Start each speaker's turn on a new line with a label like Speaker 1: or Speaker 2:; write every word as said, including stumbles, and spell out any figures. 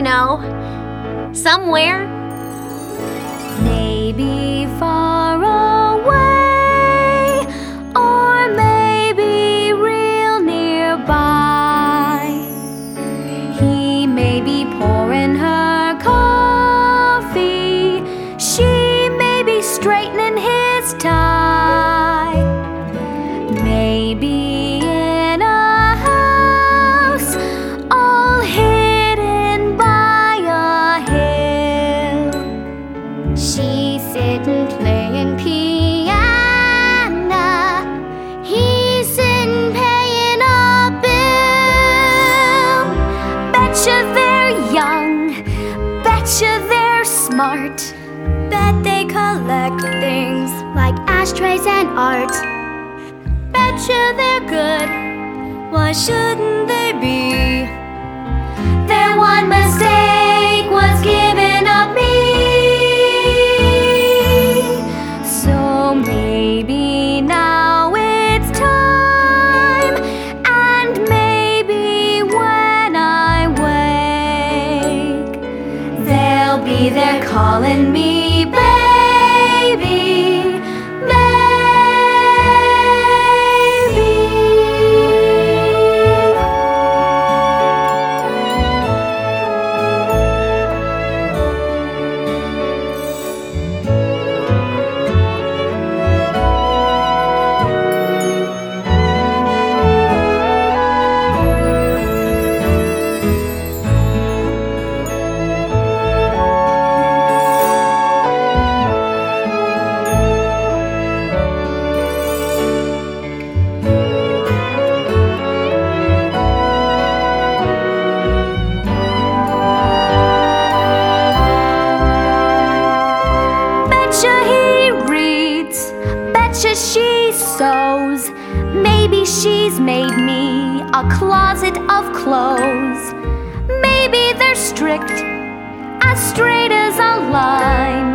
Speaker 1: know. Somewhere.
Speaker 2: Maybe far away, or maybe real nearby. He may be pouring her coffee, she may be straightening his tie. Maybe in a house all hidden by a hill. She's sitting playing piano, he's sitting paying a bill. Betcha they're young, betcha they're smart, bet they collect things like ashtrays and art. Betcha they're good, why shouldn't they be? Their one mistake was giving up me. So maybe now it's time, and maybe when I wake, they'll be there calling me baby. Betcha she sews, maybe she's made me a closet of clothes. Maybe they're strict, as straight as a line.